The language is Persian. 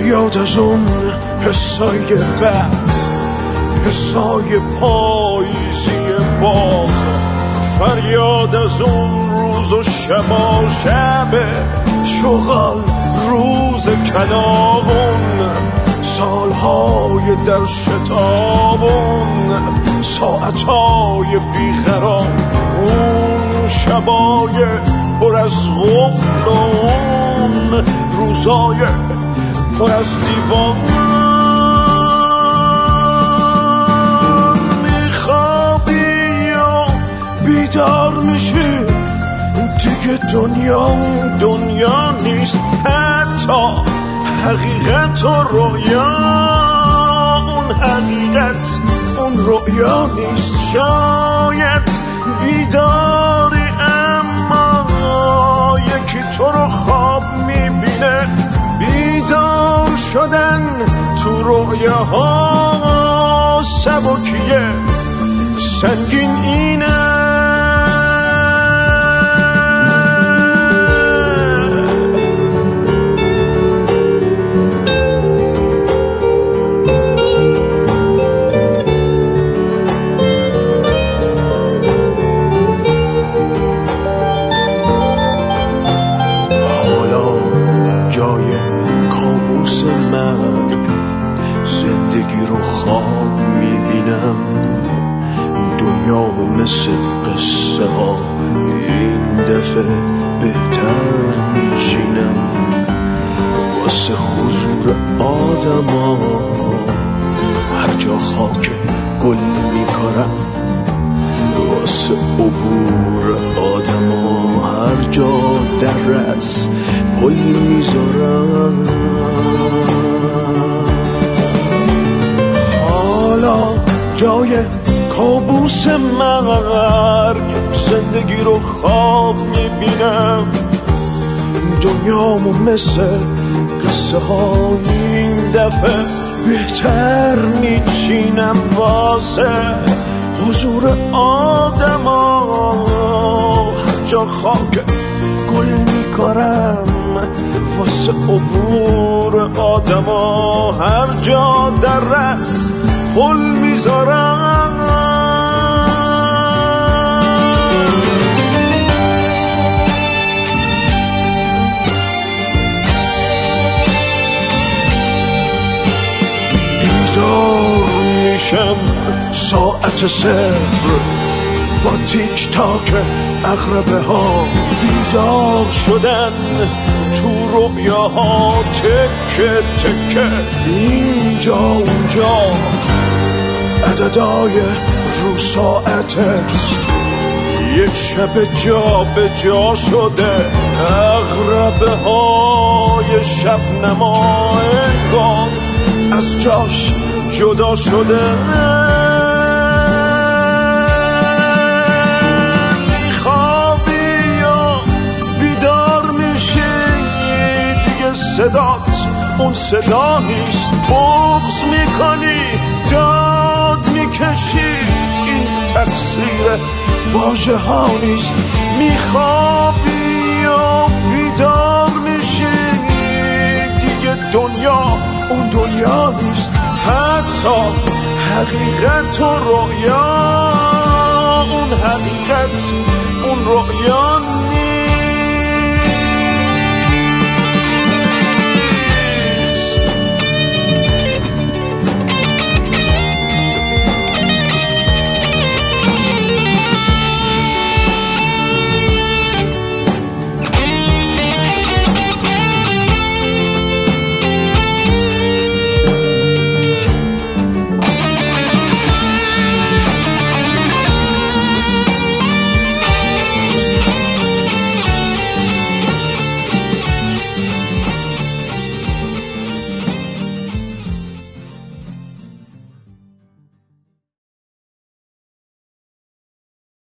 فریاد از اون حسای بد، حسای پاییزی باغ، فریاد از اون روز و شبا شب شغل، روز کلاغون، سالهای در شتابون، ساعتهای بیقرار، اون شبای پر از غفل و اون روزای پر از دیوان. میخوابی یا بیدار میشی، دیگه دنیا نیست، حتی حقیقت و رویا. اون حقیقت اون رویا نیست. شاید بیداری اما یکی تو رو خواب میبینه. بیدار شدن تو رویاها سبکیه، سنگین اینه. دنیامو مثل قصه ها این دفعه بهتر میچینم، واسه حضور آدم ها هر جا خاک گل میکارم، واسه عبور آدم ها هر جا درس پل میذارم. حالا جای کابوس مرگ زندگی رو خواب میبینم، دنیامو مثل قصه های این دفعه بهتر میچینم، واسه حضور آدم ها هر جا خاک گل میکارم، واسه عبور آدم ها هر جا در رس پل میذارم. بیدار میشم ساعت صفر با تیک تاک عقربه ها، بیدار شدن تو رویاها تکه تکه، اینجا اونجا عددای رو ساعتت یک شب جا به جا شده، عقربه های شب نما انگار از جاش جدا شده. میخوابی یا بیدار میشی، دیگه صدات اون صدا نیست، بغض میکنی داد میکشی، این تقصیر واژه ها نیست. میخوابی یا بیدار میشی، دیگه دنیا اون دنیا نیست، حتی حقیقت و رویا اون حقیقت اون رویا نیست.